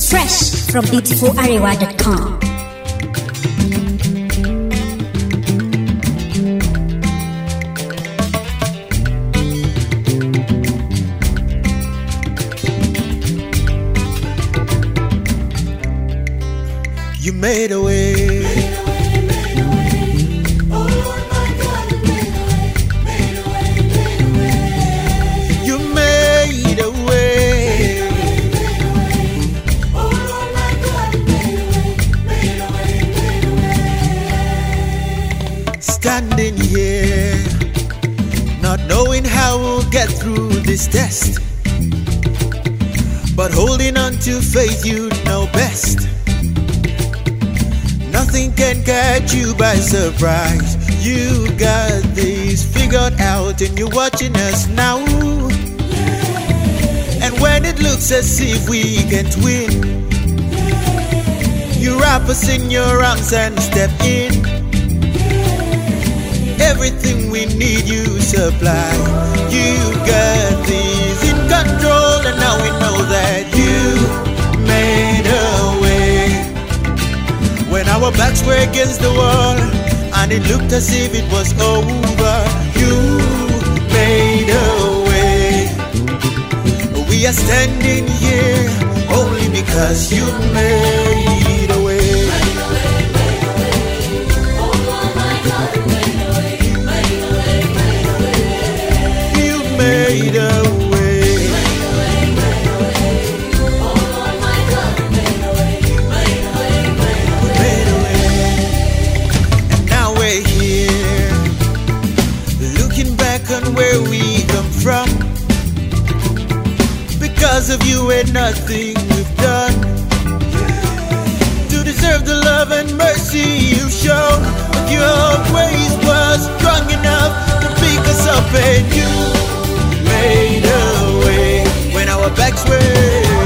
Fresh from beautifularewa.com. You made a way. Oh Lord, my God, you made a way. You made a way. Oh Lord, my God, you made a way. Standing here, not knowing how we'll get through this test, but holding on to faith you know best. Nothing can catch you by surprise. You got this figured out and you're watching us now. And when it looks as if we can't win, you wrap us in your arms and step in. Everything we need you supply. You got this in control, and now we know that you made a way. When our backs were against the wall and it looked as if it was over, you made a way. We are standing here only because you made a way. Oh Lord, my God, you made a way. You made a way. On where we come from, because of you and nothing we've done to deserve the love and mercy you've shown. But your grace was strong enough to pick us up, and you made a way when our backs were